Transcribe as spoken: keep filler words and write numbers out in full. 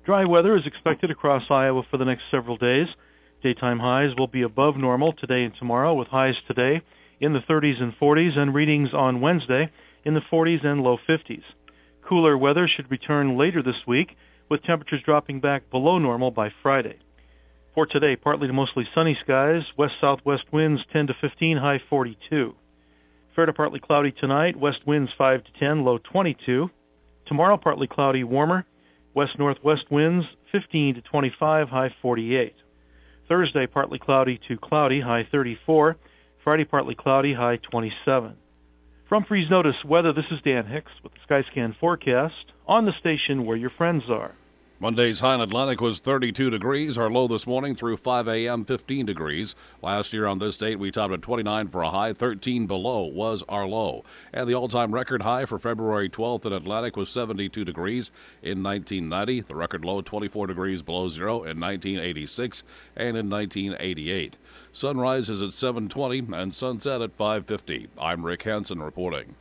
Dry weather is expected across Iowa for the next several days. Daytime highs will be above normal today and tomorrow, with highs today in the thirties and forties and readings on Wednesday in the forties and low fifties. Cooler weather should return later this week, with temperatures dropping back below normal by Friday. For today, partly to mostly sunny skies, west-southwest winds ten to fifteen, high forty-two. Fair to partly cloudy tonight, west winds five to ten, low twenty-two. Tomorrow, partly cloudy, warmer, west-northwest winds fifteen to twenty-five, high forty-eight. Thursday, partly cloudy to cloudy, high thirty-four. Friday, partly cloudy, high twenty-seven. From Freeze Notice Weather, this is Dan Hicks with the Skyscan forecast on the station where your friends are. Monday's high in Atlantic was thirty-two degrees. Our low this morning through five a.m., fifteen degrees. Last year on this date, we topped at twenty-nine for a high. thirteen below was our low. And the all-time record high for February twelfth in Atlantic was seventy-two degrees in nineteen ninety. The record low, twenty-four degrees below zero in nineteen eighty-six and in nineteen eighty-eight. Sunrise is at seven twenty and sunset at five fifty. I'm Rick Hansen reporting.